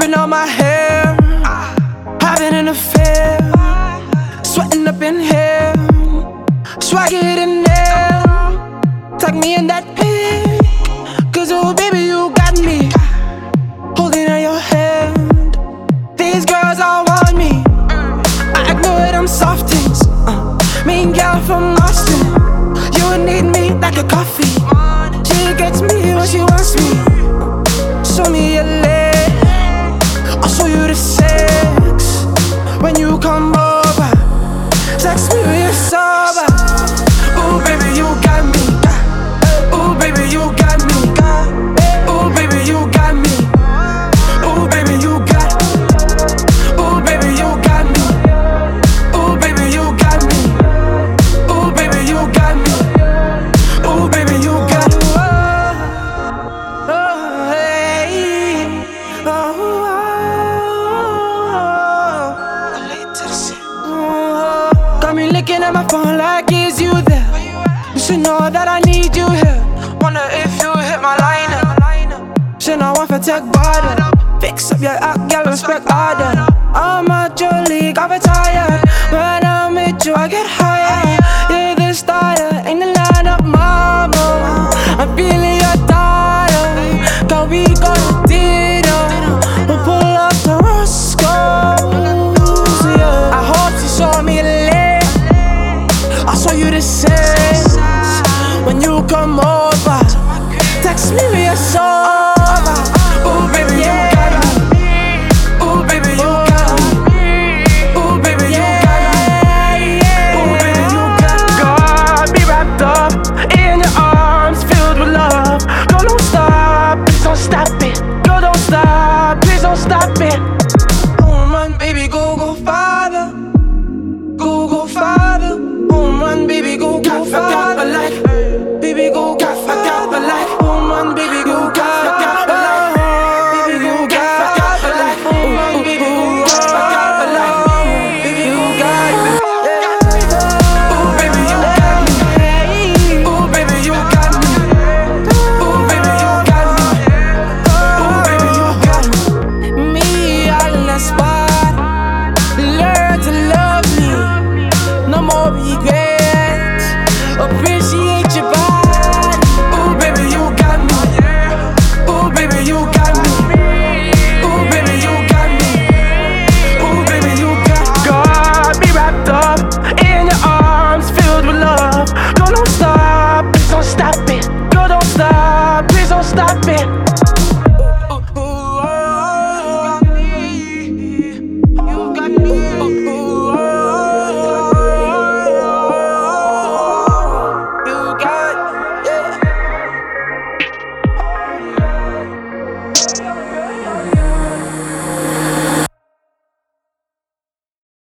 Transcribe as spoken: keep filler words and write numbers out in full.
Ripping out my hair, having an affair, sweating up in here, swag it in there. Tag me in that pic, cause oh baby you got me holding on your hand. These girls all want me, I ignore them soft things. uh, Mean girl from Austin, you need me like a coffee. She gets me when she wants me. Show me your leg, I'll show you the sex. When you come over, sex me when you're sober. Ooh baby you got me, ooh baby you got me, ooh baby you got me, ooh baby you got, ooh baby you got me, ooh baby you got me, ooh baby you got me, ooh baby you got me. Oh, hey, oh, oh. Got me looking at my phone like is you there? You should know that I need you here. Wonder if you hit my line up. Should know if I take bottle. Fix up your act, girl, respect order. I'm at your league, I'm retired. When I'm with you, I get higher. You're the starter, ain't the line up, mama. I'm feeling your daughter. Cause we gonna ditto. We'll pull up the Roscoe's, yeah. I hope she show me a leg, I'll show you the sense. When you come over, text me with your song.